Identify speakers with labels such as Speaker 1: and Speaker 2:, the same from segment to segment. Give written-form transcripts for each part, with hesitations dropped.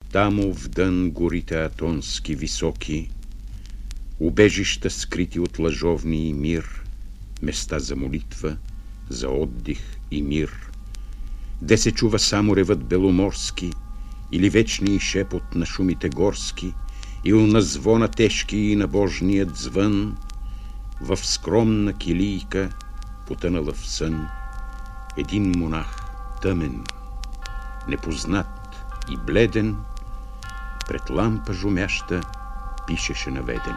Speaker 1: Тамо вдън горите атонски високи, убежища скрити от лъжовни и мир, места за молитва, за отдих и мир, де се чува само ревът беломорски или вечния шепот на шумите горски, ил на звона тежки и на божният звън, в скромна килийка, потънала в сън, един монах тъмен, непознат и бледен, пред лампа жумяща пишеше наведен.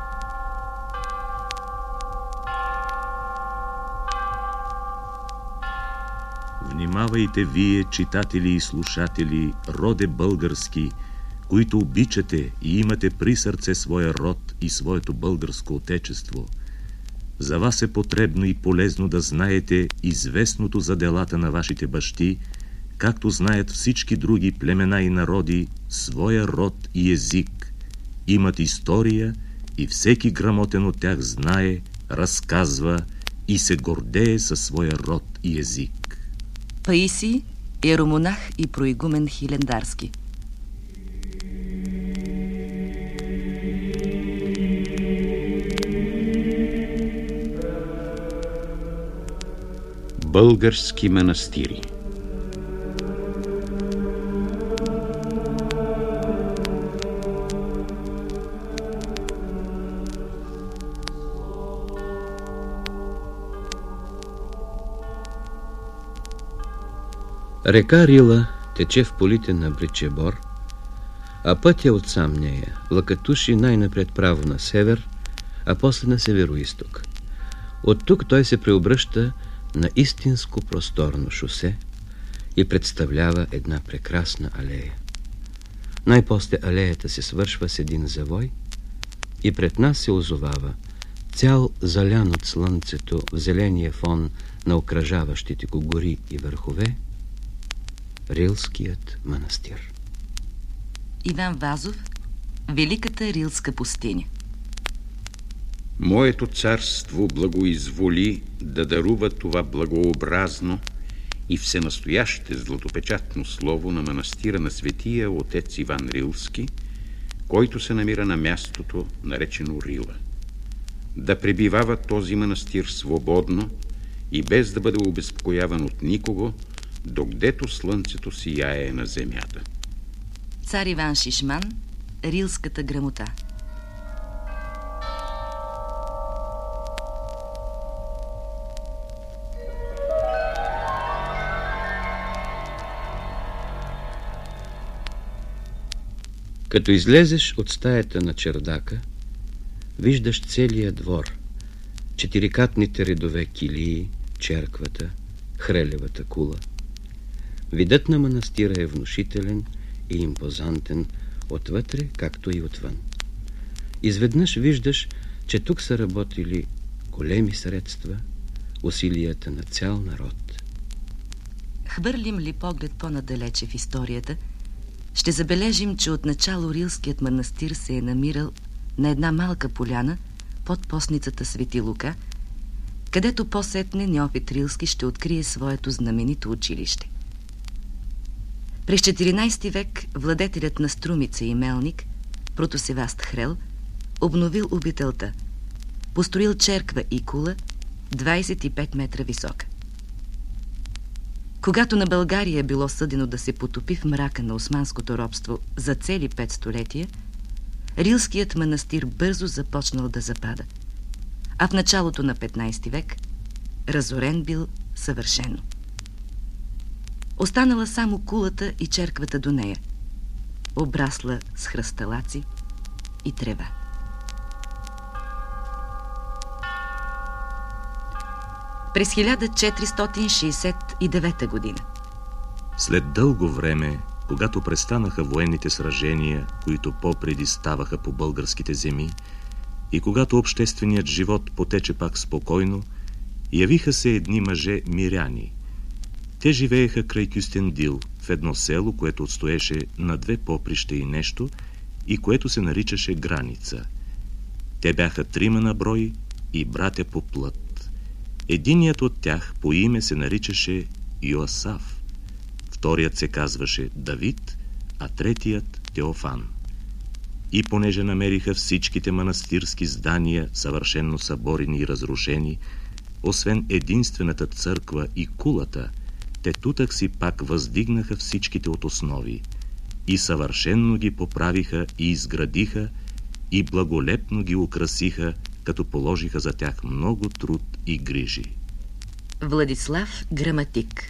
Speaker 2: Внимавайте вие, читатели и слушатели, роде български, които обичате и имате при сърце своя род и своето българско отечество. За вас е потребно и полезно да знаете известното за делата на вашите бащи, както знаят всички други племена и народи своя род и език. Имат история и всеки грамотен от тях знае, разказва и се гордее със своя род и език.
Speaker 3: Паисий, иеромонах и проигумен Хилендарски.
Speaker 1: Български манастири.
Speaker 4: Река Рила тече в полите на Бричебор, а пътя от сам нея лакатуши най-напред право на север, а после на североизток. От тук той се преобръща на истинско просторно шосе и представлява една прекрасна алея. Най-после алеята се свършва с един завой и пред нас се озовава цял залян от слънцето в зеления фон на окръжаващите го гори и върхове Рилският манастир.
Speaker 3: Иван Вазов, Великата Рилска пустиня.
Speaker 1: Моето царство благоизволи да дарува това благообразно и всенастояще златопечатно слово на манастира на светия отец Иван Рилски, който се намира на мястото, наречено Рила. Да пребивава този манастир свободно и без да бъде обезпокояван от никого, докъдето слънцето сияе на земята.
Speaker 3: Цар Иван Шишман, Рилската грамота.
Speaker 4: Като излезеш от стаята на чердака, виждаш целия двор, четирикатните редове килии, черквата, хрелевата кула. Видът на манастира е внушителен и импозантен отвътре, както и отвън. Изведнъж виждаш, че тук са работили големи средства, усилията на цял народ.
Speaker 3: Хвърлим ли поглед по-надалече в историята, ще забележим, че отначало Рилският манастир се е намирал на една малка поляна под постницата Свети Лука, където по-сетне Неофит Рилски ще открие своето знаменито училище. През 14 век владетелят на Струмица и Мелник, Протосеваст Хрел, обновил обителта, построил черква и кула 25 метра висока. Когато на България било съдено да се потопи в мрака на османското робство за цели 5 столетия, Рилският манастир бързо започнал да запада, а в началото на 15 век разорен бил съвършено. Останала само кулата и черквата до нея, обрасла с хръсталаци и трева. През 1469 година.
Speaker 2: След дълго време, когато престанаха военните сражения, които по-преди ставаха по българските земи, и когато общественият живот потече пак спокойно, явиха се едни мъже миряни. Те живееха край Кюстендил, в едно село, което отстоеше на 2 поприща и нещо, и което се наричаше Граница. Те бяха 3 на брой и братя по плът. Единият от тях по име се наричаше Йоасаф, вторият се казваше Давид, а третият Теофан. И понеже намериха всичките манастирски здания съвършенно съборени и разрушени, освен единствената църква и кулата, те тутък си пак въздигнаха всичките от основи и съвършенно ги поправиха и изградиха и благолепно ги украсиха, като положиха за тях много труд и грижи.
Speaker 3: Владислав Граматик.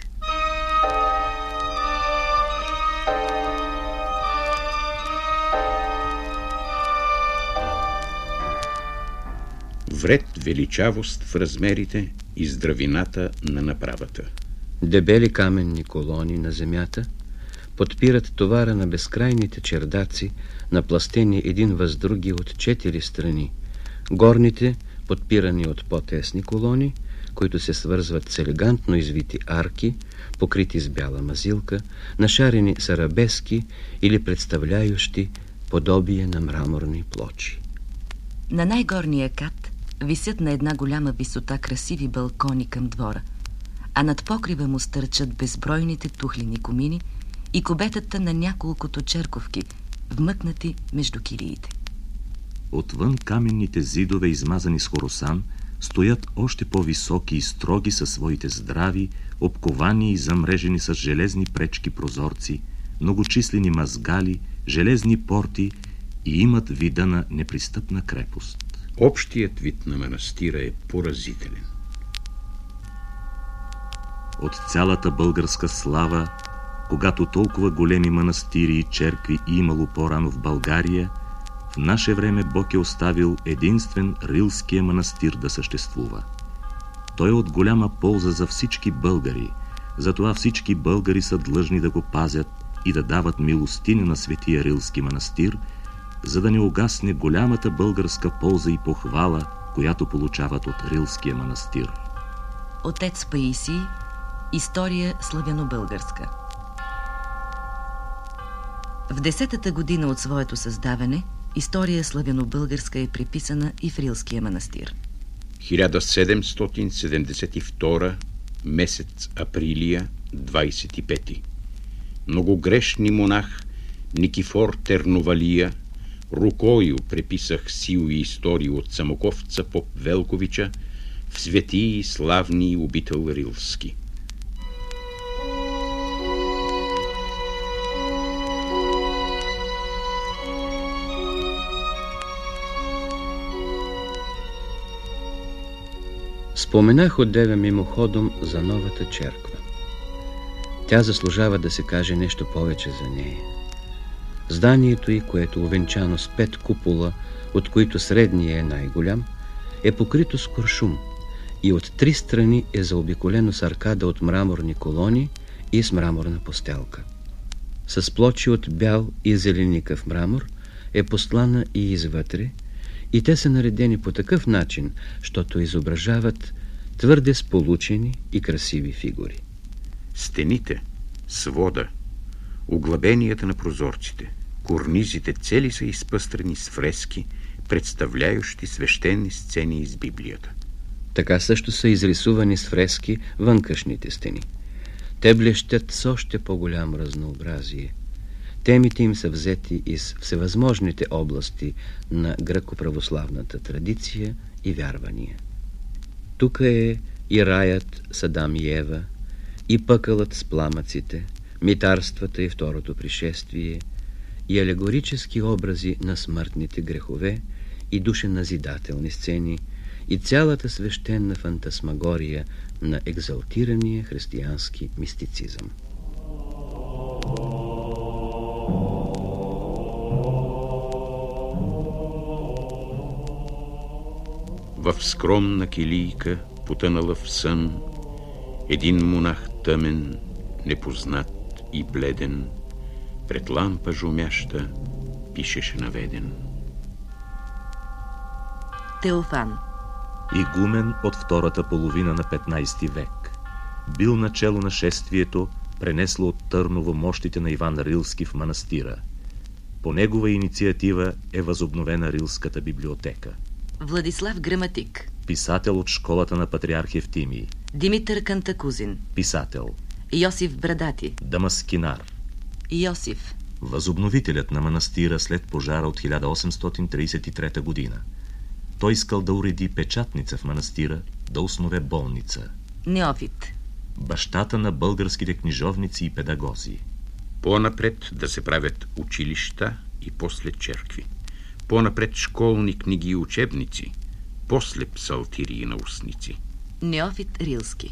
Speaker 1: Вред величавост в размерите и здравината на направата.
Speaker 4: Дебели каменни колони на земята подпират товара на безкрайните чердаци, напластени един въз други от 4 страни. Горните, подпирани от по-тесни колони, които се свързват с елегантно извити арки, покрити с бяла мазилка, нашарени с арабески или представляющи подобие на мраморни плочи.
Speaker 3: На най-горния кат висят на една голяма висота красиви балкони към двора, а над покрива му стърчат безбройните тухлени комини и кубетата на няколкото черковки, вмъкнати между килиите.
Speaker 2: Отвън каменните зидове, измазани с хоросан, стоят още по-високи и строги със своите здрави, обковани и замрежени с железни пречки прозорци, многочислени мазгали, железни порти и имат вида на непристъпна крепост.
Speaker 1: Общият вид на манастира е поразителен.
Speaker 2: От цялата българска слава, когато толкова големи манастири и черкви имало по-рано в България, в наше време Бог е оставил единствен Рилския манастир да съществува. Той е от голяма полза за всички българи, затова всички българи са длъжни да го пазят и да дават милостиня на Светия Рилски манастир, за да не угасне голямата българска полза и похвала, която получават от Рилския манастир.
Speaker 3: Отец Паисий. История славяно-българска. В 10-та година от своето създаване история славяно-българска е приписана и в Рилския манастир.
Speaker 1: 1772, месец Априлия, 25. Многогрешни монах Никифор Терновалия рукою преписах силу и истории от самоковца поп Велковича в свети и славни обител Рилски.
Speaker 4: Споменах отдеве мимоходом за новата черква. Тя заслужава да се каже нещо повече за нея. Зданието й, което увенчано с 5 купола, от които средния е най-голям, е покрито с куршум и от 3 страни е заобиколено с аркада от мраморни колони и с мраморна постелка. С плочи от бял и зеленикав мрамор е постлана и извътре, и те са наредени по такъв начин, щото изображават твърде сполучени и красиви фигури.
Speaker 1: Стените, свода, углъбенията на прозорците, корнизите цели са изпъстрени с фрески, представляющи свещени сцени из Библията.
Speaker 4: Така също са изрисувани с фрески вънкашните стени. Те блещят с още по-голямо разнообразие. Темите им са взети из всевъзможните области на гръко-православната традиция и вярвания. Тук е и раят с Адам и Ева, и пъкълът с пламъците, митарствата и второто пришествие, и алегорически образи на смъртните грехове, и душеназидателни сцени, и цялата свещена фантасмагория на екзалтирания християнски мистицизъм.
Speaker 1: В скромна килийка, потънала в сън, един монах тъмен, непознат и бледен, пред лампа жумяща пишеше наведен.
Speaker 3: Теофан.
Speaker 2: Игумен от втората половина на 15 век. Бил начело на шествието, пренесло от Търново мощите на Иван Рилски в манастира. По негова инициатива е възобновена Рилската библиотека.
Speaker 3: Владислав Граматик.
Speaker 2: Писател от школата на патриарх Евтимий.
Speaker 3: Димитър Кантакузин.
Speaker 2: Писател.
Speaker 3: Йосиф Брадати.
Speaker 2: Дамаскинар.
Speaker 3: Йосиф.
Speaker 2: възобновителят на манастира след пожара от 1833 година. Той искал да уреди печатница в манастира, да основе болница.
Speaker 3: Неофит.
Speaker 2: Бащата на българските книжовници и педагози.
Speaker 1: По-напред да се правят училища и после черкви. По-напред школни книги и учебници, после псалтири и наустници.
Speaker 3: Неофит Рилски.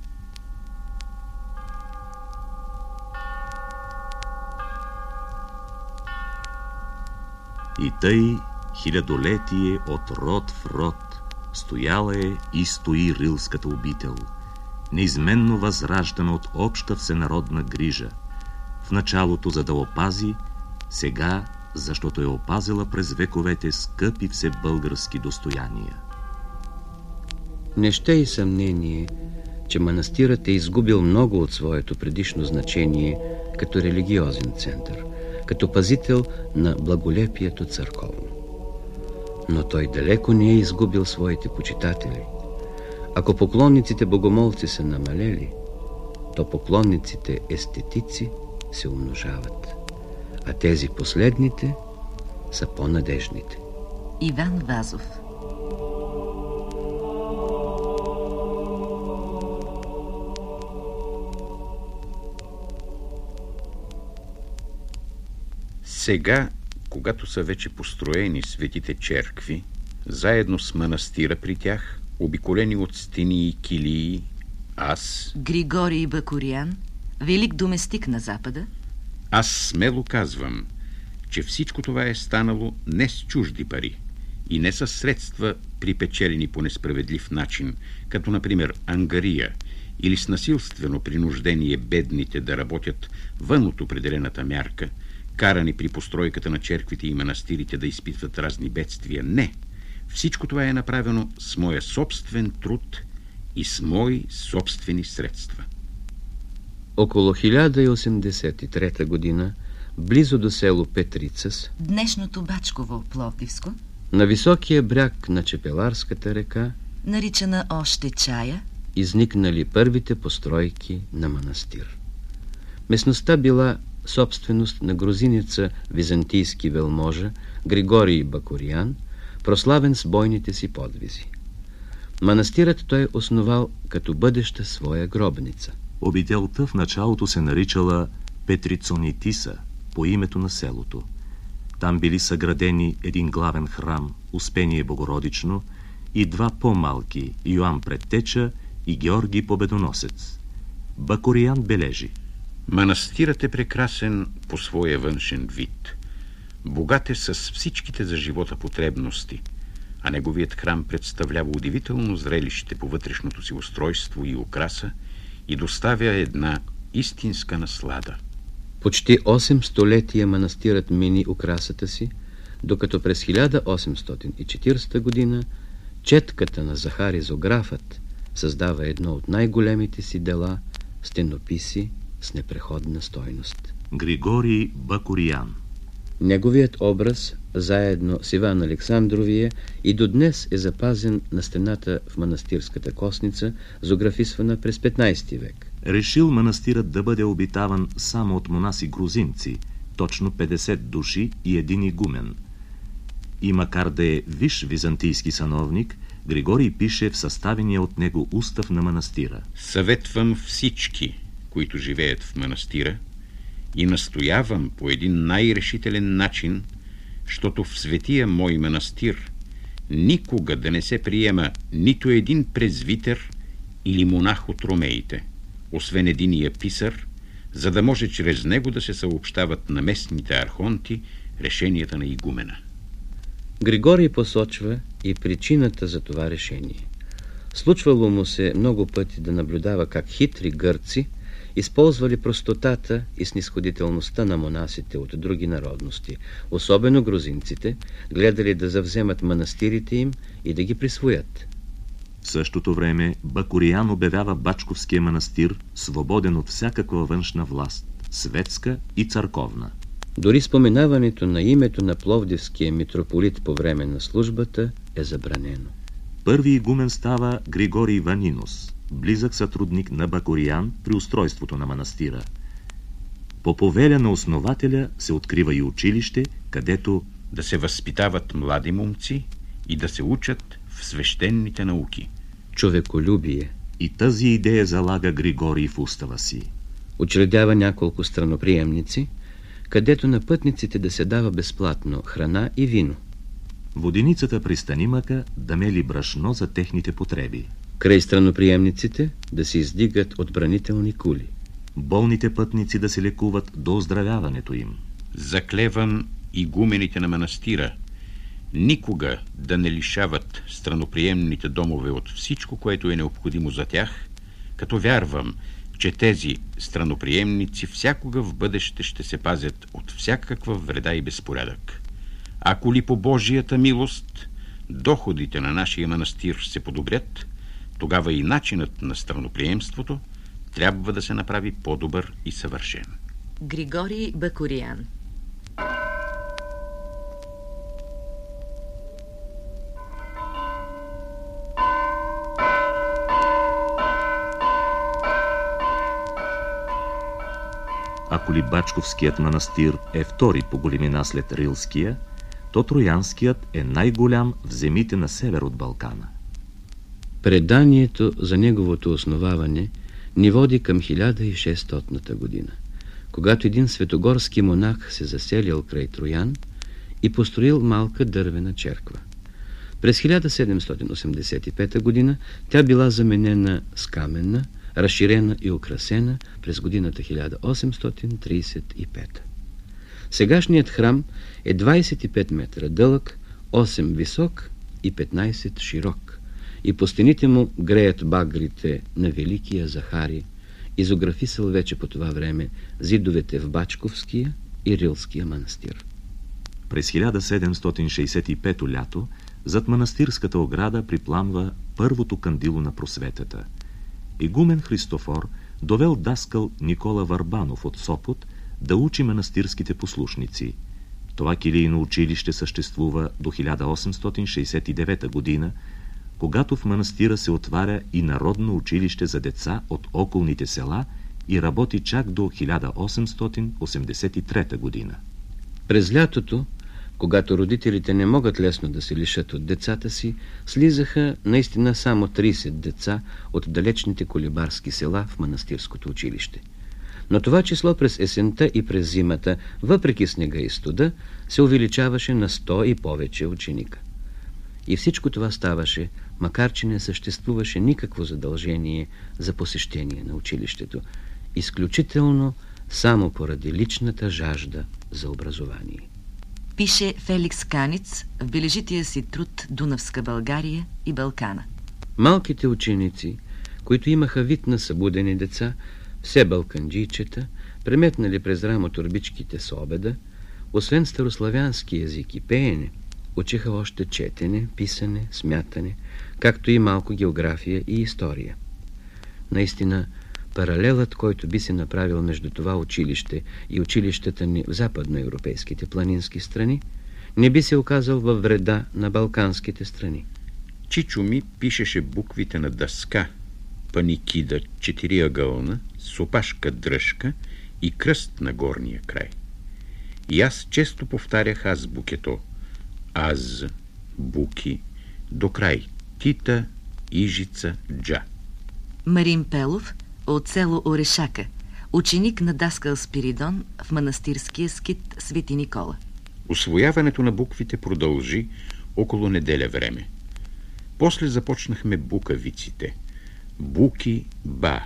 Speaker 2: И тъй хилядолетие от род в род стояла е и стои рилската обител, неизменно възраждана от обща всенародна грижа. В началото за да опази, сега защото е опазила през вековете скъпи всебългарски достояния.
Speaker 4: Не ще и съмнение, че манастирът е изгубил много от своето предишно значение като религиозен център, като пазител на благолепието църковно. Но той далеко не е изгубил своите почитатели. Ако поклонниците богомолци са намалели, то поклонниците естетици се умножават, а тези последните са по-надежните.
Speaker 3: Иван Вазов.
Speaker 1: Сега, когато са вече построени светите черкви, заедно с манастира при тях, обиколени от стени и килии, аз...
Speaker 3: Григорий Бакурян, велик доместик на Запада.
Speaker 1: Аз смело казвам, че всичко това е станало не с чужди пари и не с средства, припечелени по несправедлив начин, като например ангария, или с насилствено принуждение бедните да работят вън от определената мярка, карани при постройката на черквите и манастирите да изпитват разни бедствия. Не! Всичко това е направено с моя собствен труд и с мои собствени средства.
Speaker 4: Около 1083 година, близо до село Петрицас,
Speaker 3: Днешното Бачково, Пловдивско,
Speaker 4: на високия бряг на Чепеларската река,
Speaker 3: наричана още Чая,
Speaker 4: изникнали първите постройки на манастир. Местността била собственост на грузинеца византийски велможа Григорий Бакурян, прославен с бойните си подвизи. Манастирът той основал като бъдеща своя гробница.
Speaker 2: Обителта в началото се наричала Петрицонитиса, по името на селото. Там били съградени един главен храм, Успение Богородично, и два по-малки, Йоан Предтеча и Георги Победоносец. Бакурян бележи:
Speaker 1: манастирът е прекрасен по своя външен вид. Богат е с всичките за живота потребности, а неговият храм представлява удивително зрелище по вътрешното си устройство и украса и доставя една истинска наслада.
Speaker 4: Почти 8 столетия манастирът мини украсата си, докато през 1840 година четката на Захари Зографът създава едно от най-големите си дела – стенописи с непреходна стойност.
Speaker 2: Григорий Бакурян.
Speaker 4: Неговият образ, заедно с Иван Александровия, и до днес е запазен на стената в манастирската косница, зографисвана през 15 век.
Speaker 2: Решил манастирът да бъде обитаван само от монаси грузинци, точно 50 души и един игумен. И макар да е висш византийски сановник, Григорий пише в съставения от него устав на манастира:
Speaker 1: съветвам всички, които живеят в манастира, и настоявам по един най-решителен начин, щото в светия мой манастир никога да не се приема нито един презвитер или монах от ромеите, освен единия писар, за да може чрез него да се съобщават на местните архонти решенията на игумена.
Speaker 4: Григорий посочва и причината за това решение. Случвало му се много пъти да наблюдава как хитри гърци използвали простотата и снисходителността на монасите от други народности, особено грузинците, гледали да завземат манастирите им и да ги присвоят.
Speaker 2: В същото време Бакурян обявява Бачковския манастир свободен от всякаква външна власт, светска и църковна.
Speaker 4: Дори споменаването на името на пловдивския митрополит по време на службата е забранено.
Speaker 2: Първи игумен става Григорий Ванинос, близък сътрудник на Бакурян при устройството на манастира. По повеля на основателя се открива и училище, където
Speaker 1: да се възпитават млади момци и да се учат в свещените науки.
Speaker 4: Човеколюбие.
Speaker 2: И тази идея залага Григорий в устава си.
Speaker 4: Учредява няколко страноприемници, където на пътниците да се дава безплатно храна и вино.
Speaker 2: Воденицата при Станимака да мели брашно за техните потреби.
Speaker 4: Край страноприемниците да се издигат отбранителни кули.
Speaker 2: Болните пътници да се лекуват до оздравяването им.
Speaker 1: Заклевам игумените на манастира никога да не лишават страноприемните домове от всичко, което е необходимо за тях, като вярвам, че тези страноприемници всякога в бъдеще ще се пазят от всякаква вреда и безпорядък. Ако ли по Божията милост доходите на нашия манастир се подобрят, тогава и начинът на страноприемството трябва да се направи по-добър и съвършен.
Speaker 3: Григорий Бакурян.
Speaker 2: Ако ли Бачковският манастир е втори по големина след Рилския, то Троянският е най-голям в земите на север от Балкана.
Speaker 4: Преданието за неговото основаване ни води към 1600 година, когато един светогорски монах се заселил край Троян и построил малка дървена черква. През 1785 година тя била заменена с каменна, разширена и украсена през годината 1835. Сегашният храм е 25 метра дълъг, 8 висок и 15 широк, и по стените му греят багрите на Великия Захари, изографисал вече по това време зидовете в Бачковския и Рилския манастир.
Speaker 2: През 1765 лято зад манастирската ограда припламва първото кандило на просветата. Игумен Христофор довел даскал Никола Върбанов от Сопот да учи манастирските послушници. Това килийно училище съществува до 1869 година, когато в манастира се отваря и народно училище за деца от околните села и работи чак до 1883 година.
Speaker 4: През лятото, когато родителите не могат лесно да се лишат от децата си, слизаха наистина само 30 деца от далечните колибарски села в манастирското училище. Но това число през есента и през зимата, въпреки снега и студа, се увеличаваше на 100 и повече ученика. И всичко това ставаше, макар че не съществуваше никакво задължение за посещение на училището, изключително само поради личната жажда за образование.
Speaker 3: Пише Феликс Каниц в бележития си труд «Дунавска България и Балкана».
Speaker 4: Малките ученици, които имаха вид на събудени деца, все балканджийчета, преметнали през рамо торбичките с обеда, освен старославянски език и пеене, учиха още четене, писане, смятане, както и малко география и история. Наистина, паралелът, който би се направил между това училище и училищата ни в западноевропейските планински страни, не би се оказал във вреда на балканските страни.
Speaker 1: Чичо ми пишеше буквите на дъска, паникида, четириъгълна, с опашка дръжка и кръст на горния край. И аз често повтарях азбукето: аз, буки, до край, тита, ижица, джа.
Speaker 3: Марин Пелов от село Орешака, ученик на даскал Спиридон в манастирския скит Свети Никола.
Speaker 1: Усвояването на буквите продължи около неделя време. После започнахме букавиците: буки, ба,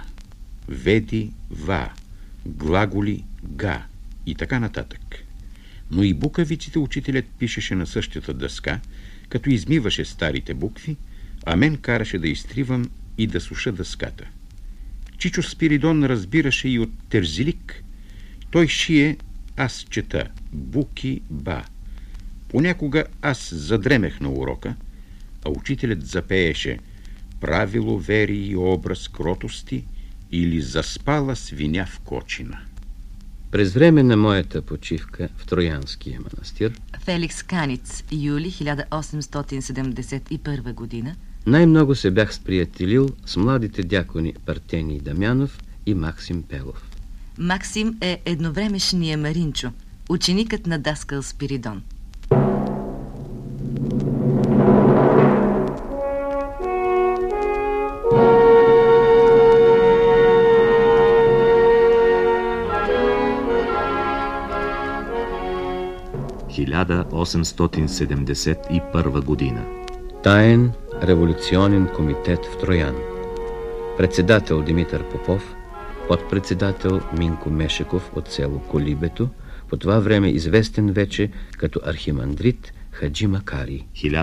Speaker 1: веди, ва, глаголи, га и така нататък. Но и букавиците учителят пишеше на същата дъска, като измиваше старите букви, а мен караше да изтривам и да суша дъската. Чичо Спиридон разбираше и от терзилик. Той шие, аз чета буки, ба. Понякога аз задремех на урока, а учителят запееше правило, вери и образ кротости или заспала свиня в кочина.
Speaker 4: През време на моята почивка в Троянския манастир,
Speaker 3: Феликс Каниц, юли 1871 година,
Speaker 4: най-много се бях сприятелил с младите дякони Партений Дамянов и Максим Пелов.
Speaker 3: Максим е едновремешния Маринчо, ученикът на даскал Спиридон.
Speaker 2: – 1871 година.
Speaker 4: Таен революционен комитет в Троян. Председател Димитър Попов, подпредседател Минко Мешеков от село Колибето, по това време известен вече като архимандрит Хаджи Макари.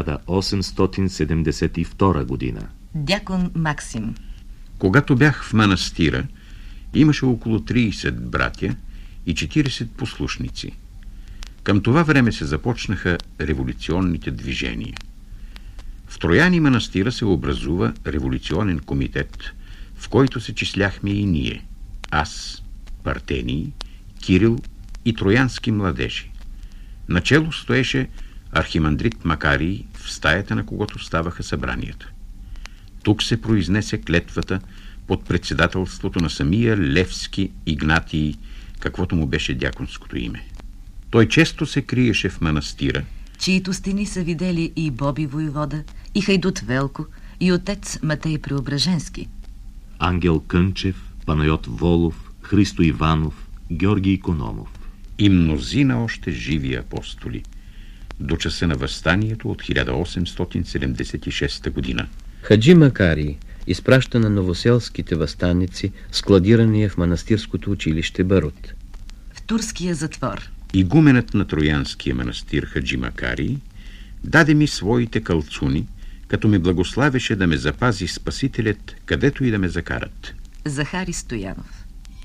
Speaker 2: 1872 година.
Speaker 3: Дякон Максим.
Speaker 1: Когато бях в манастира, имаше около 30 братя и 40 послушници. Към това време се започнаха революционните движения. В Троян и манастира се образува революционен комитет, в който се числяхме и ние. Аз, Партений, Кирил и троянски младежи. Начело стоеше архимандрит Макарий, в стаята на когото ставаха събранията. Тук се произнесе клетвата под председателството на самия Левски Игнатий, каквото му беше дяконското име. Той често се криеше в манастира,
Speaker 3: чието стени са видели и Боби Войвода, и Хайдут Велко, и отец Матей Преображенски.
Speaker 2: Ангел Кънчев, Панайот Волов, Христо Иванов, Георги Икономов.
Speaker 1: И мнозина още живи апостоли, до часа на въстанието от 1876 година.
Speaker 4: Хаджи Макари изпраща на новоселските въстаници складирания в манастирското училище Барут.
Speaker 3: В турския затвор.
Speaker 1: Игуменът на Троянския манастир Хаджи Макари даде ми своите калцуни, като ми благославеше да ме запази Спасителят, където и да ме закарат.
Speaker 3: Захари Стоянов.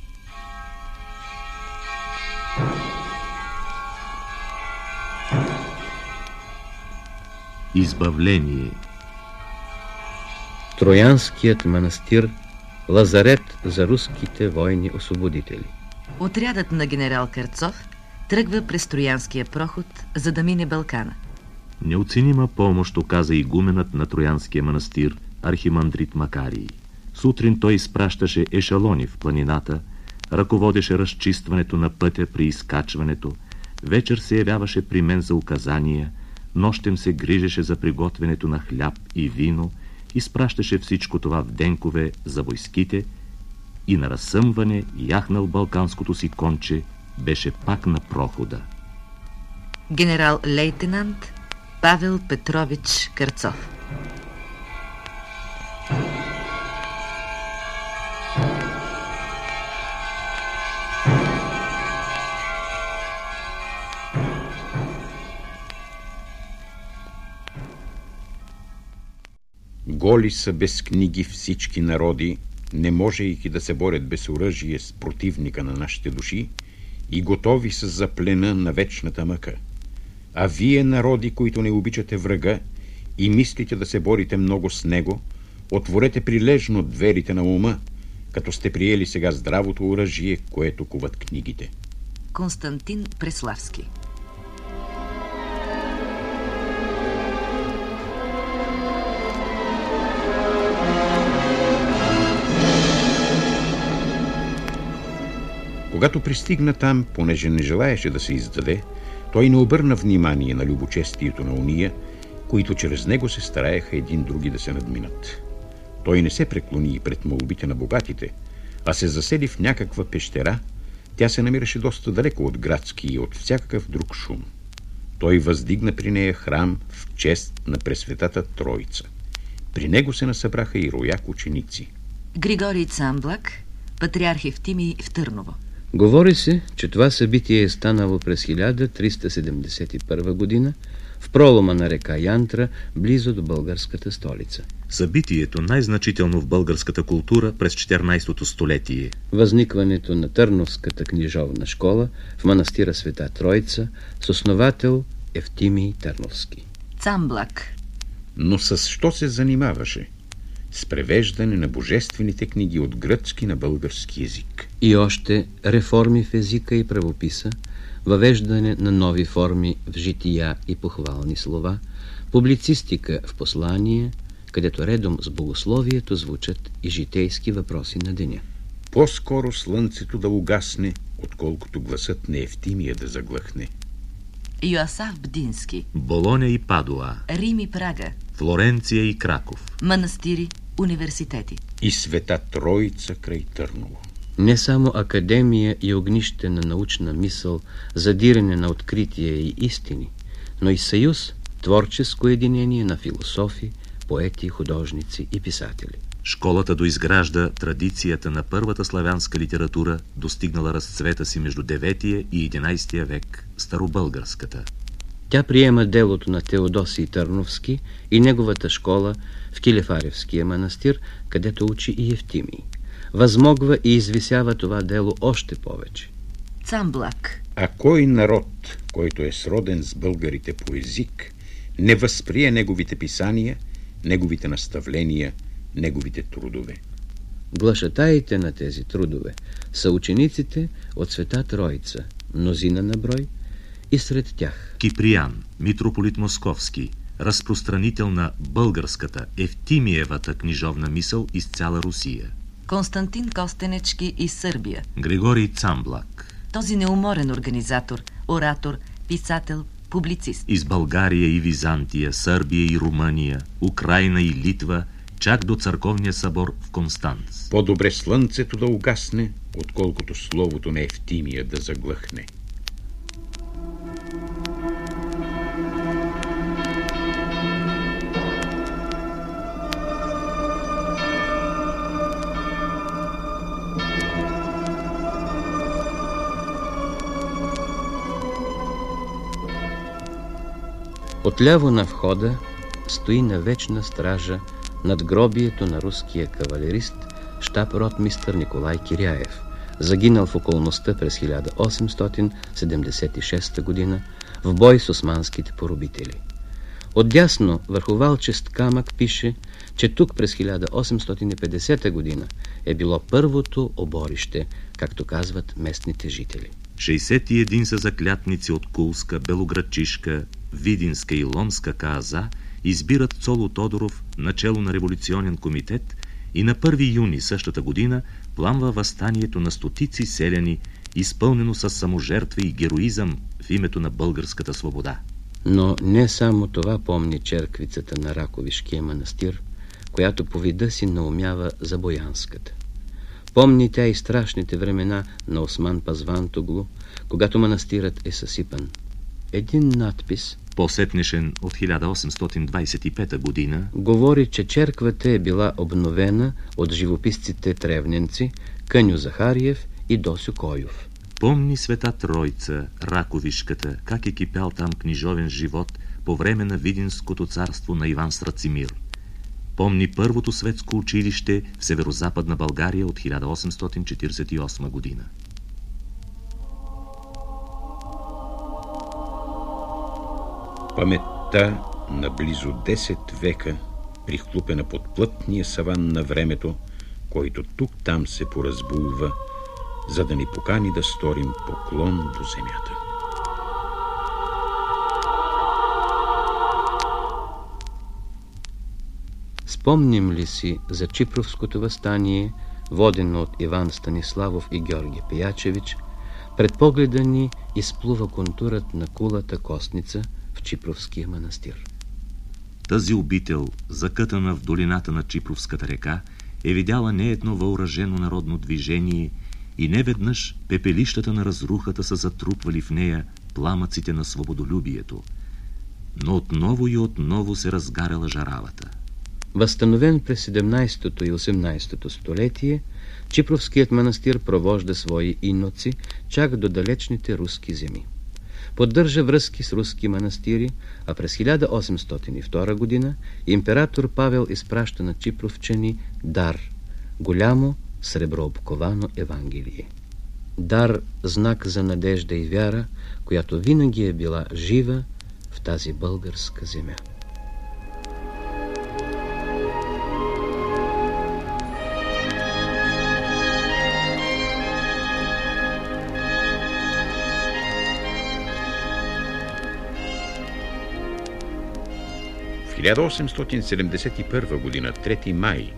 Speaker 2: Избавление.
Speaker 4: Троянският манастир – лазарет за руските войни-освободители.
Speaker 3: Отрядът на генерал Карцов тръгва през Троянския проход, за да мине Балкана.
Speaker 2: Неоценима помощ оказа игуменът на Троянския манастир архимандрит Макарий. Сутрин той изпращаше ешелони в планината, ръководеше разчистването на пътя при изкачването, вечер се явяваше при мен за указания, нощем се грижеше за приготвянето на хляб и вино, изпращаше всичко това в денкове за войските и на разсъмване яхнал балканското си конче, беше пак на прохода.
Speaker 3: Генерал-лейтенант Павел Петрович Карцов.
Speaker 1: Голи са без книги всички народи, не можейки да се борят без оръжие с противника на нашите души, и готови са за плена на вечната мъка. А вие, народи, които не обичате врага и мислите да се борите много с него, отворете прилежно дверите на ума, като сте приели сега здравото оръжие, което куват книгите.
Speaker 3: Константин Преславски.
Speaker 1: Когато пристигна там, понеже не желаеше да се издаде, той не обърна внимание на любочестието на уния, които чрез него се стараеха един други да се надминат. Той не се преклони и пред молбите на богатите, а се засели в някаква пещера. Тя се намираше доста далеко от градски и от всякакъв друг шум. Той въздигна при нея храм в чест на Пресветата Троица. При него се насъбраха и рояк ученици.
Speaker 3: Григорий Цамблак, патриарх Евтимий в Търново.
Speaker 4: Говори се, че това събитие е станало през 1371 година в пролома на река Янтра, близо до българската столица.
Speaker 2: Събитието най-значително в българската култура през 14-то столетие.
Speaker 4: Възникването на Търновската книжовна школа в манастира Света Троица с основател Евтимий Търновски.
Speaker 3: Цамблак.
Speaker 1: Но с що се занимаваше? С превеждане на божествените книги от гръцки на български език.
Speaker 4: И още реформи в езика и правописа, въвеждане на нови форми в жития и похвални слова, публицистика в послание, където редом с богословието звучат и житейски въпроси на деня.
Speaker 1: По-скоро слънцето да угасне, отколкото гласът на Евтимия да заглъхне.
Speaker 3: Йоасаф Бдински,
Speaker 2: Болоня и Падуа,
Speaker 3: Рим и Прага,
Speaker 2: Флоренция и Краков,
Speaker 3: манастири, университети.
Speaker 1: И Света Троица край Търново.
Speaker 4: Не само академия и огнище на научна мисъл, задирене на открития и истини, но и съюз, творческо единение на философи, поети, художници и писатели.
Speaker 2: Школата доизгражда традицията на първата славянска литература, достигнала разцвета си между 9 и 11 век, старобългарската.
Speaker 4: Тя приема делото на Теодосий Търновски и неговата школа в Килефаревския манастир, където учи и Евтимий. Възмогва и извисява това дело още повече.
Speaker 3: Цамблак.
Speaker 1: А кой народ, който е сроден с българите по език, не възприе неговите писания, неговите наставления, неговите трудове?
Speaker 4: Глашатаите на тези трудове са учениците от Света Троица, мнозина на брой, и сред тях
Speaker 2: Киприян, митрополит Московски, разпространител на българската, Евтимиевата книжовна мисъл из цяла Русия.
Speaker 3: Константин Костенечки из Сърбия.
Speaker 2: Григорий Цамблак.
Speaker 3: Този неуморен организатор, оратор, писател, публицист.
Speaker 2: Из България и Византия, Сърбия и Румъния, Украйна и Литва, чак до църковния събор в Констанц.
Speaker 1: По-добре слънцето да угасне, отколкото словото на Евтимия да заглъхне.
Speaker 4: Отляво на входа стои на вечна стража надгробието на руския кавалерист, щаб-ротмистър Николай Киряев, загинал в околността през 1876 година в бой с османските поробители. Отдясно върху валчест камък пише, че тук през 1850 година е било първото оборище, както казват местните жители.
Speaker 2: 61 са заклятници от Кулска, Белоградчишка, Видинска и Ломска КАЗа избират Цоло Тодоров начело на революционен комитет и на 1 юни същата година пламва въстанието на стотици селяни, изпълнено с саможертва и героизъм в името на българската свобода.
Speaker 4: Но не само това помни черквицата на Раковишкия манастир, която по вида си наумява за Боянската. Помни тя и страшните времена на Осман Пазван Туглу, когато манастирът е съсипан. Един надпис,
Speaker 2: по-сетнешен от 1825 година,
Speaker 4: говори, че черквата е била обновена от живописците тревненци Къню Захариев и Досю Койов.
Speaker 2: Помни Света Тройца, Раковишката, как е кипял там книжовен живот по време на Видинското царство на Иван Срацимир. Помни първото светско училище в северозападна България от 1848 година.
Speaker 1: Паметта на близо 10 века, прихлупена под плътния саван на времето, който тук-там се поразбулва, за да ни покани да сторим поклон до земята.
Speaker 4: Спомним ли си за Чипровското въстание, водено от Иван Станиславов и Георги Пеячевич, пред погледа ни изплува контурът на кулата костница в Чипровския манастир.
Speaker 2: Тази обител, закътана в долината на Чипровската река, е видяла не едно въоръжено народно движение и не веднъж пепелищата на разрухата са затрупвали в нея пламъците на свободолюбието. Но отново и отново се разгаряла жаравата.
Speaker 4: Възстановен през 17-то и 18-то столетие, Чипровският манастир провожда свои иноци чак до далечните руски земи. Поддържа връзки с руски манастири, а през 1802 година император Павел изпраща на чипровчани дар – голямо среброобковано Евангелие. Дар – знак за надежда и вяра, която винаги е била жива в тази българска земя.
Speaker 1: В 1871 година, 3 май,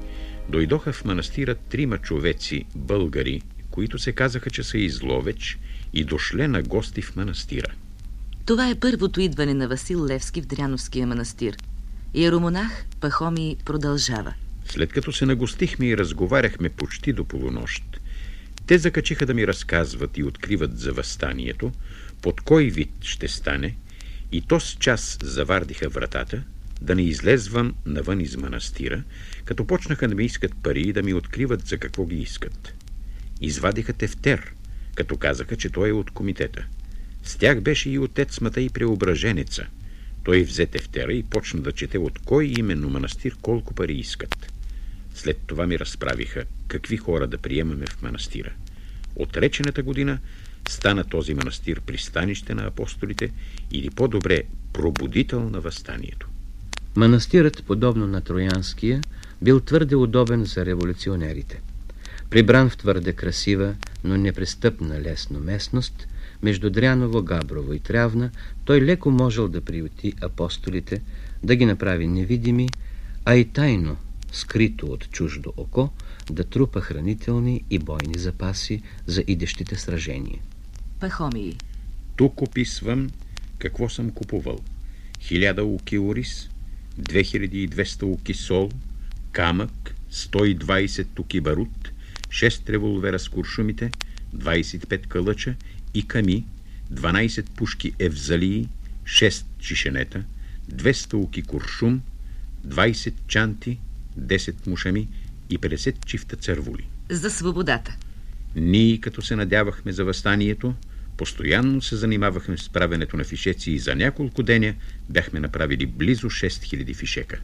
Speaker 1: дойдоха в манастира 3 човеци, българи, които се казаха, че са из Ловеч и дошле на гости в манастира.
Speaker 3: Това е първото идване на Васил Левски в Дряновския манастир. Иеромонах Пахомий продължава.
Speaker 1: След като се нагостихме и разговаряхме почти до полунощ, те закачиха да ми разказват и откриват за въстанието, под кой вид ще стане, и то с час завардиха вратата, да не излезвам навън из манастира, като почнаха да ми искат пари и да ми откриват за какво ги искат. Извадиха тефтер, като казаха, че той е от комитета. С тях беше и отец Матей Преображенеца. Той взе тефтера и почна да чете от кой именно манастир колко пари искат. След това ми разправиха какви хора да приемаме в манастира. От речената година стана този манастир пристанище на апостолите или по-добре пробудител на въстанието.
Speaker 4: Манастирът, подобно на Троянския, бил твърде удобен за революционерите. Прибран в твърде красива, но непристъпна лесно местност, между Дряново, Габрово и Трявна, той леко можел да приюти апостолите, да ги направи невидими, а и тайно, скрито от чуждо око, да трупа хранителни и бойни запаси за идещите сражения.
Speaker 3: Пахомий.
Speaker 1: Тук описвам какво съм купувал. 1000 уки ориз, 2200 уки сол, камък, 120 туки барут, 6 револвера с куршумите, 25 кълъча и ками, 12 пушки евзалии, 6 чишенета, 200 уки куршум, 20 чанти, 10 мушами и 50 чифта цървули.
Speaker 3: За свободата.
Speaker 1: Ние, като се надявахме за въстанието, постоянно се занимавахме с правенето на фишеци и за няколко деня бяхме направили близо 6000 фишека.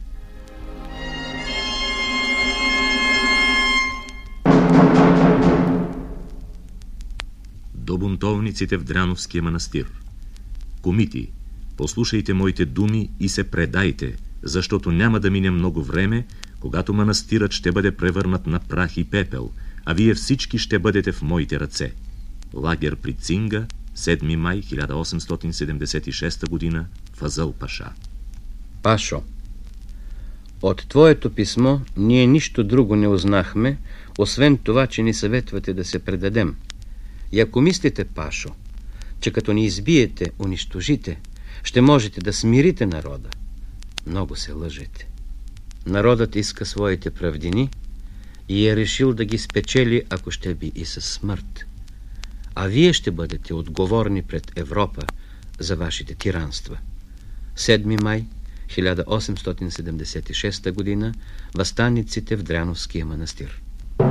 Speaker 2: До бунтовниците в Дряновския манастир. Комити, послушайте моите думи и се предайте, защото няма да мине много време, когато манастирът ще бъде превърнат на прах и пепел, а вие всички ще бъдете в моите ръце. Лагер при Цинга, 7 май 1876 година, Фазъл Паша.
Speaker 4: Пашо, от твоето писмо ние нищо друго не узнахме, освен това, че ни съветвате да се предадем. И ако мислите, Пашо, че като ни избиете, унищожите, ще можете да смирите народа, много се лъжете. Народът иска своите правдини и е решил да ги спечели, ако ще би и със смърт. А вие ще бъдете отговорни пред Европа за вашите тиранства. 7 май 1876 година, въстаниците в Дряновския манастир.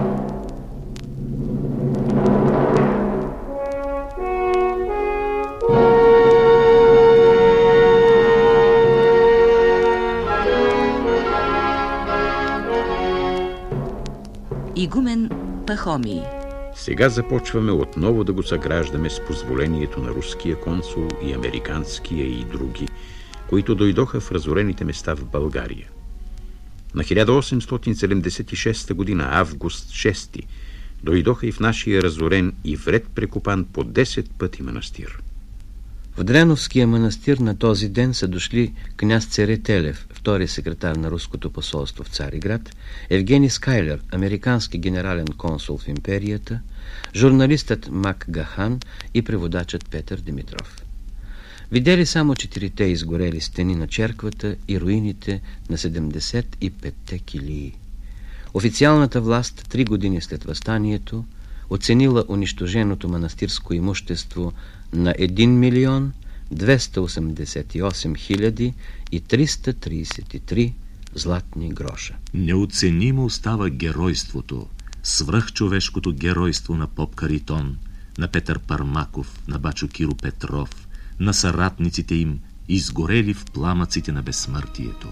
Speaker 3: Игумен Пахомий.
Speaker 1: Сега започваме отново да го съграждаме с позволението на руския консул и американския и други, които дойдоха в разорените места в България. На 1876 година, август 6, дойдоха и в нашия разорен и вред прекопан по 10 пъти манастир.
Speaker 4: В Дряновския манастир на този ден са дошли княз Церетелев, втори секретар на руското посолство в Цариград, Евгений Скайлер, американски генерален консул в империята, журналистът Мак Гахан и преводачът Петър Димитров. Видели само 4 изгорели стени на черквата и руините на 75 килии. Официалната власт 3 години след въстанието оценила унищоженото манастирско имущество на 1 милион 288 хиляди и 333 златни гроша.
Speaker 2: Неоценимо остава геройството, свръхчовешкото геройство на поп Каритон, на Петър Пармаков, на бачо Киро Петров, на съратниците им, изгорели в пламъците на безсмъртието.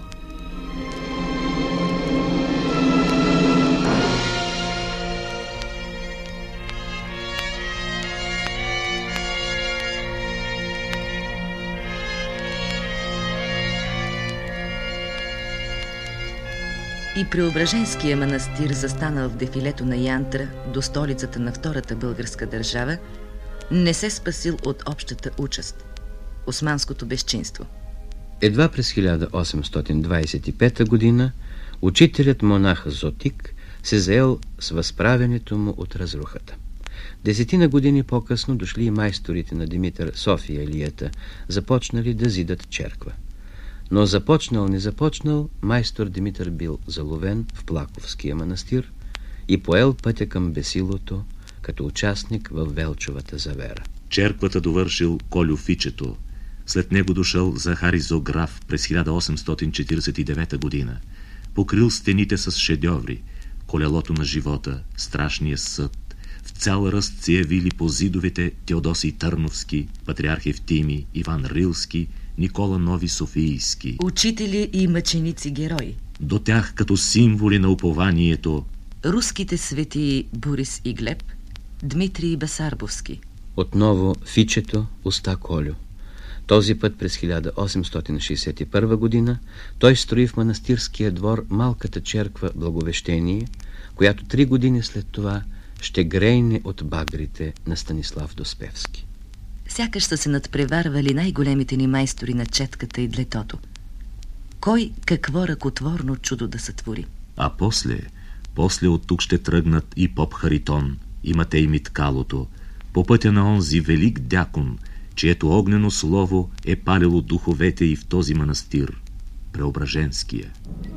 Speaker 3: И Преображенския манастир, застанал в дефилето на Янтра до столицата на втората българска държава, не се спасил от общата участ – османското безчинство.
Speaker 4: Едва през 1825 година учителят монах Зотик се заел с възправянето му от разрухата. 10 години по-късно дошли и майсторите на Димитър София Илията, започнали да зидат черква. Но започнал не започнал, майстор Димитър бил заловен в Плаковския манастир и поел пътя към бесилото, като участник в Велчовата завера.
Speaker 2: Черквата довършил Колю Фичето. След него дошъл Захари Зограф през 1849 година. Покрил стените с шедьоври, колелото на живота, страшния съд. В цял ръст се явили по зидовете Теодосий Търновски, патриарх Евтимий, Иван Рилски, Никола Нови Софийски.
Speaker 3: Учители и мъченици герои.
Speaker 2: До тях като символи на упованието
Speaker 3: Руските светии Борис и Глеб, Дмитрий Басарбовски.
Speaker 4: Отново Фичето, уста Колю. Този път през 1861 година той строи в манастирския двор малката черква Благовещение, която 3 години след това ще грейне от багрите на Станислав Доспевски.
Speaker 3: Сякаш са се надпреварвали най-големите ни майстори на четката и длетото. Кой какво ръкотворно чудо да сътвори.
Speaker 2: А после от тук ще тръгнат и поп Харитон, и Матей Миткалото, по пътя на онзи велик дякон, чието огнено слово е палило духовете и в този манастир, Преображенския.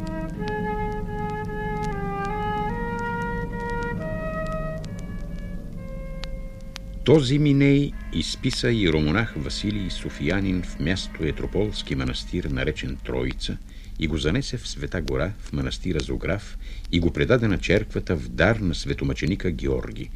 Speaker 1: Този Миней изписа иеромонах Василий Софиянин в място Етрополски манастир, наречен Троица, и го занесе в Света гора, в манастира Зограф, и го предаде на черквата в дар на светомъченика Георги,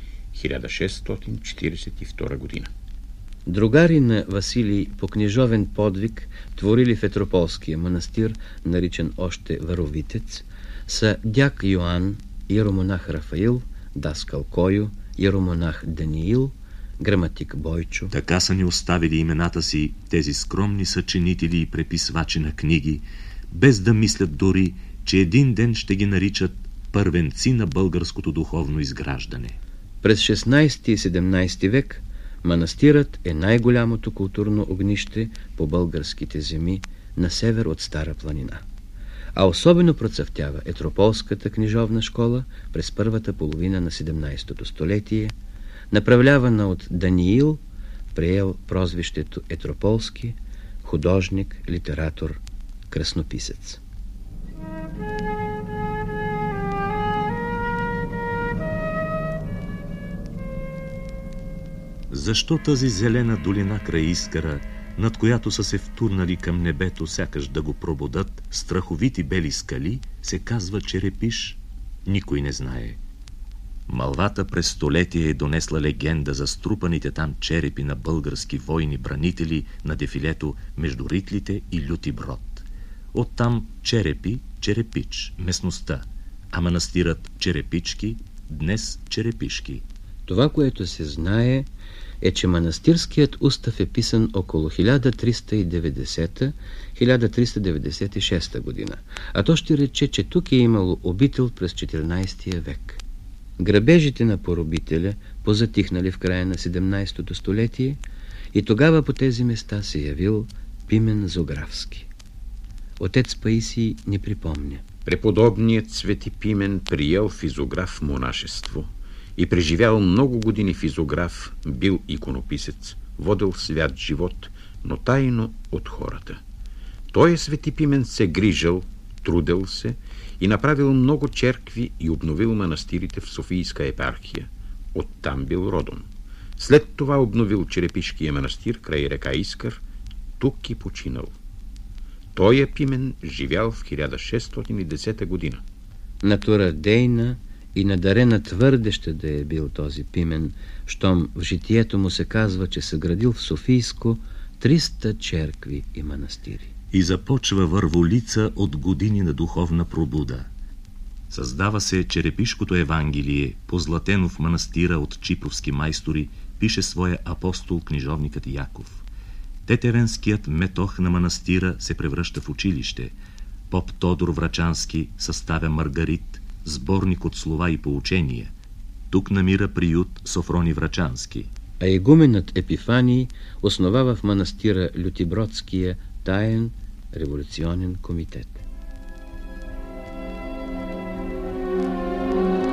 Speaker 1: 1642 година.
Speaker 4: Другари на Василий по книжовен подвиг творили в Етрополския манастир, наричан още Варовитец, са дяк Йоан, иеромонах Рафаил, даскал Кою, иеромонах Даниил, граматик Бойчо.
Speaker 2: Така са ни оставили имената си тези скромни съчинители и преписвачи на книги, без да мислят дори, че един ден ще ги наричат първенци на българското духовно изграждане.
Speaker 4: През 16 и 17 век манастирът е най-голямото културно огнище по българските земи на север от Стара планина. А особено процъфтява Етрополската книжовна школа през първата половина на 17 столетие, направлявана от Даниил, приел прозвището Етрополски, художник, литератор, краснописец.
Speaker 2: Защо тази зелена долина край Искъра, над която са се втурнали към небето, сякаш да го пробудат страховити бели скали, се казва Черепиш? Никой не знае. Малвата през столетие е донесла легенда за струпаните там черепи на български войни-бранители на дефилето между Ритлите и Люти Брод. Оттам черепи, Черепич, местността, а манастирът Черепички, днес Черепишки.
Speaker 4: Това, което се знае, е, че манастирският устав е писан около 1390-1396 година, а то ще рече, че тук е имало обител през 14 век. Грабежите на поробителя позатихнали в края на 17 столетие и тогава по тези места се явил Пимен Зографски. Отец Паисий ни припомня.
Speaker 1: Преподобният Свети Пимен приел в Изограф монашество и преживял много години в Изограф, бил иконописец, водил свят живот, но тайно от хората. Той Свети Пимен се грижал, трудил се и направил много черкви и обновил манастирите в Софийска епархия. Оттам бил родом. След това обновил Черепишкия манастир край река Искър, тук и починал. Той е Пимен живял в 1610 година.
Speaker 4: Натура дейна и надарена твърде ще да е бил този Пимен, щом в житието му се казва, че съградил в Софийско 300 черкви и манастири.
Speaker 2: И започва върволица от години на духовна пробуда. Създава се Черепишкото Евангелие, позлатено в манастира от чиповски майстори, пише своя апостол книжовникът Яков. Тетевенският метох на манастира се превръща в училище. Поп Тодор Врачански съставя Маргарит, сборник от слова и поучения. Тук намира приют Софрони Врачански.
Speaker 4: А игуменът Епифаний основава в манастира Лютибродския таен революционен комитет.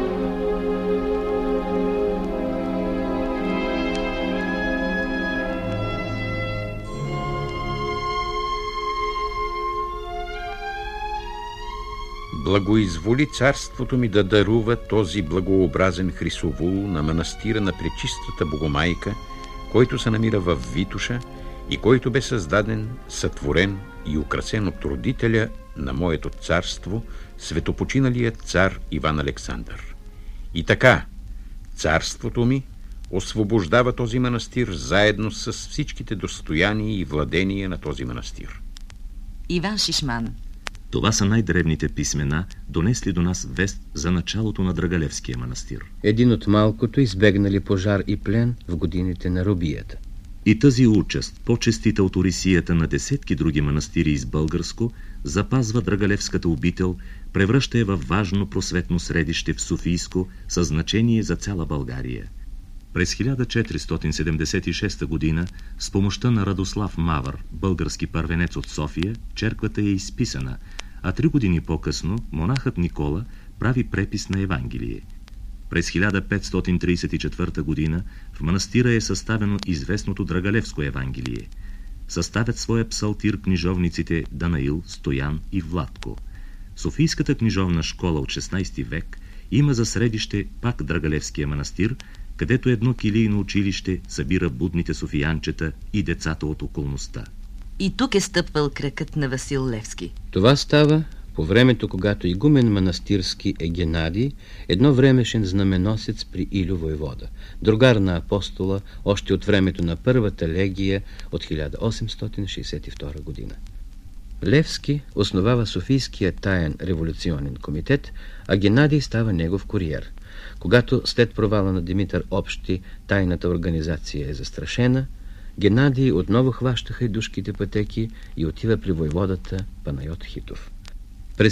Speaker 1: Благоизволи царството ми да дарува този благообразен хрисовул на манастира на Пречистата Богомайка, който се намира в Витоша и който бе създаден, сътворен и украсен от родителя на моето царство, светопочиналият цар Иван Александър. И така, царството ми освобождава този манастир заедно с всичките достояния и владения на този манастир.
Speaker 3: Иван Шишман.
Speaker 2: Това са най-древните писмена, донесли до нас вест за началото на Драгалевския манастир.
Speaker 4: Един от малкото избегнали пожар и плен в годините на робията.
Speaker 2: И тази участ, по-честита от орисията на десетки други манастири из Българско, запазва Драгалевската обител, превръща я във важно просветно средище в Софийско със значение за цяла България. През 1476 година, с помощта на Радослав Мавър, български първенец от София, черквата е изписана, а 3 години по-късно монахът Никола прави препис на Евангелие. През 1534 година в манастира е съставено известното Драгалевско Евангелие. Съставят своя псалтир книжовниците Данаил, Стоян и Владко. Софийската книжовна школа от 16 век има за средище пак Драгалевския манастир, където едно килийно училище събира будните софиянчета и децата от околността.
Speaker 3: И тук е стъпвал кракът на Васил Левски.
Speaker 4: Това става по времето, когато игумен манастирски е Генадий, едновремешен знаменосец при Илю войвода, другар на апостола още от времето на първата легия от 1862 година. Левски основава Софийския таен революционен комитет, а Генадий става негов куриер. Когато след провала на Димитър Общи тайната организация е застрашена, Генадий отново хваща хайдушките пътеки и отива при войводата Панайот Хитов. През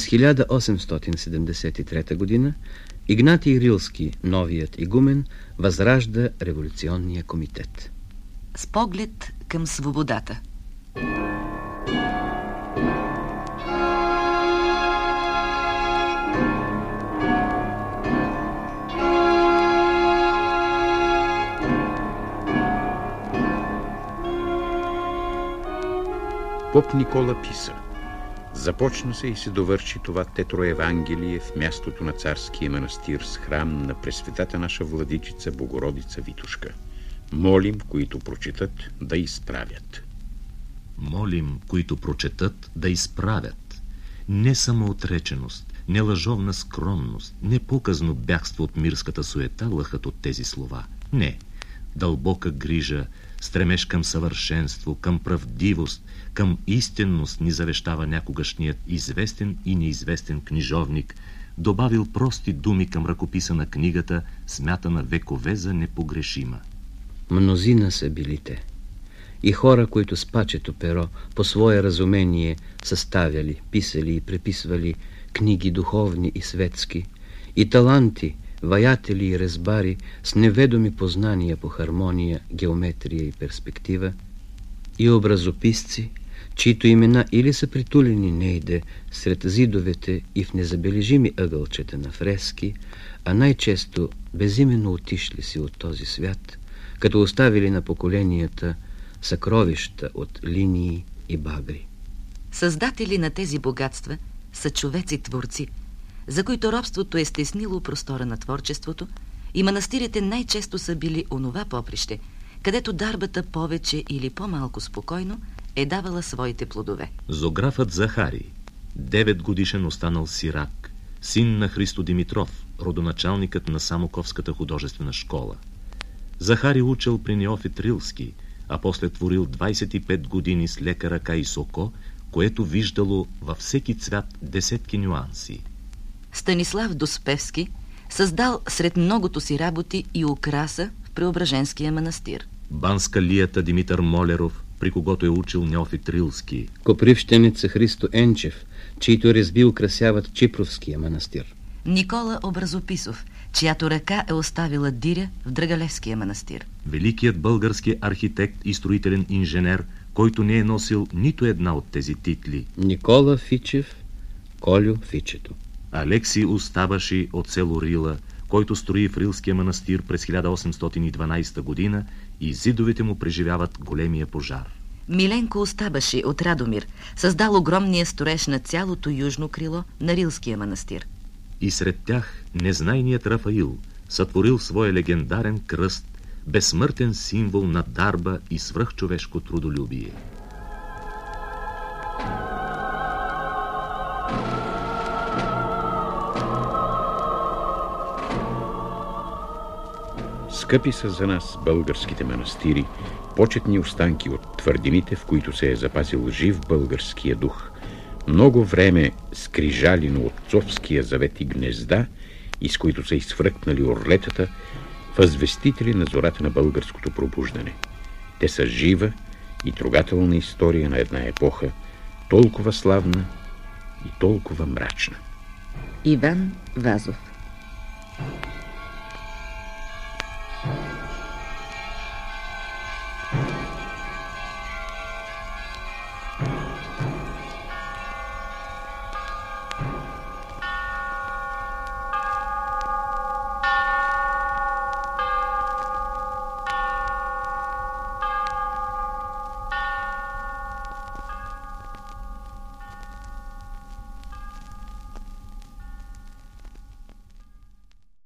Speaker 4: 1873 година Игнатий Рилски, новият игумен, възражда революционния комитет.
Speaker 3: С поглед към свободата.
Speaker 1: Поп Никола писа: започна се и се довърши това тетроевангелие в мястото на царския манастир с храм на Пресветата наша владичица Богородица Витошка. Молим, които прочетат, да изправят.
Speaker 2: Молим, които прочетат, да изправят. Не самоотреченост, не лъжовна скромност, не показно бягство от мирската суета лъхат от тези слова. Не, дълбока грижа, стремеж към съвършенство, към правдивост, към истинност ни завещава някогашният известен и неизвестен книжовник, добавил прости думи към ръкописа на книгата, смятана векове за непогрешима.
Speaker 4: Мнозина са билите. И хора, които с пачето перо по свое разумение съставяли, писали и преписвали книги духовни и светски, и таланти, ваятели и резбари с неведоми познания по хармония, геометрия и перспектива, и образописци, чието имена или са притулени нейде сред зидовете и в незабележими ъгълчета на фрески, а най-често безименно отишли си от този свят, като оставили на поколенията съкровища от линии и багри.
Speaker 3: Създатели на тези богатства са човеци-творци, за които робството е стеснило простора на творчеството, и манастирите най-често са били онова поприще, където дарбата повече или по-малко спокойно е давала своите плодове.
Speaker 2: Зографът Захари, 9 годишен останал сирак, син на Христо Димитров, родоначалникът на Самоковската художествена школа. Захари учил при Неофит Рилски, а после творил 25 години с лека ръка и соко, което виждало във всеки цвят десетки нюанси.
Speaker 3: Станислав Доспевски създал сред многото си работи и украса в Преображенския манастир.
Speaker 2: Банска лията Димитър Молеров, при когото е учил Неофит Рилски.
Speaker 4: Копривщеница Христо Енчев, чието резби украсяват Чипровския манастир.
Speaker 3: Никола Образописов, чиято ръка е оставила диря в Драгалевския манастир.
Speaker 2: Великият български архитект и строителен инженер, който не е носил нито една от тези титли.
Speaker 4: Никола Фичев, Колю Фичето.
Speaker 2: Алексий Оставаши от село Рила, който строи в Рилския манастир през 1812 година и зидовете му преживяват големия пожар.
Speaker 3: Миленко Остабаши от Радомир създал огромния строеж на цялото южно крило на Рилския манастир.
Speaker 2: И сред тях незнайният Рафаил сътворил своя легендарен кръст, безсмъртен символ на дарба и свръхчовешко трудолюбие.
Speaker 1: Скъпи са за нас българските манастири, почетни останки от твърдините, в които се е запазил жив българския дух. Много време скрижали на отцовския завет и гнезда, из които са изфръкнали орлетата, възвестители на зората на българското пробуждане. Те са жива и трогателна история на една епоха, толкова славна и толкова мрачна.
Speaker 3: Иван Вазов.